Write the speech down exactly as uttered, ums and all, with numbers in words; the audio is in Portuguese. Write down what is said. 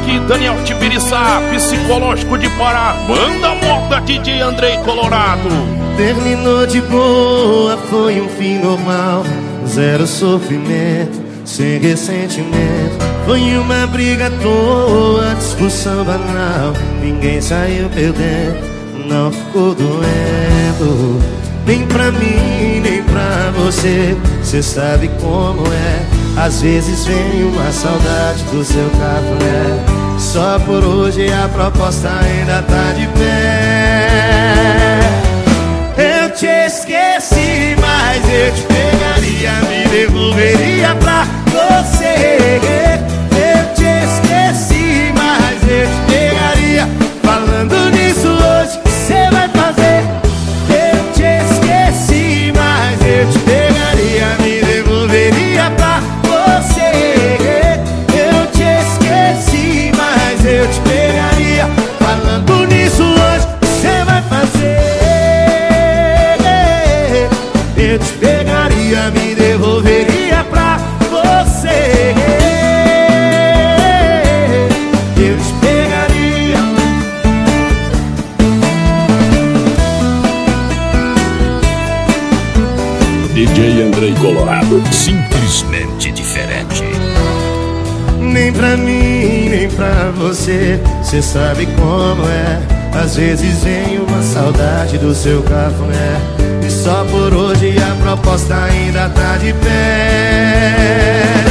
aqui Daniel Tibiriçá, psicológico de Pará. Manda moda, D J Andrei Colorado. Terminou de boa, foi um fim normal. Zero sofrimento, sem ressentimento. Foi uma briga à toa, discussão banal. Ninguém saiu perdendo, não ficou doendo. Nem pra mim, nem pra você. Cê sabe como é. Às vezes vem uma saudade do seu cafuné. Só por hoje a proposta ainda tá de pé. Eu te esqueci, mas eu te pegaria, me devolveria pra você. Eu te esqueci, mas eu te pegaria. Falando nisso hoje, cê vai fazer. Eu te esqueci, mas eu te pegaria, me devolveria pra você. Eu te esqueci, mas eu te pegaria. Falando nisso hoje, cê vai fazer. Eu te pegaria, me devolveria pra você. Eu te pegaria. D J Andrei Colorado, simplesmente diferente. Nem pra mim, nem pra você. Cê sabe como é. Às vezes vem uma saudade do seu cafuné. E só por hoje a proposta ainda tá de pé.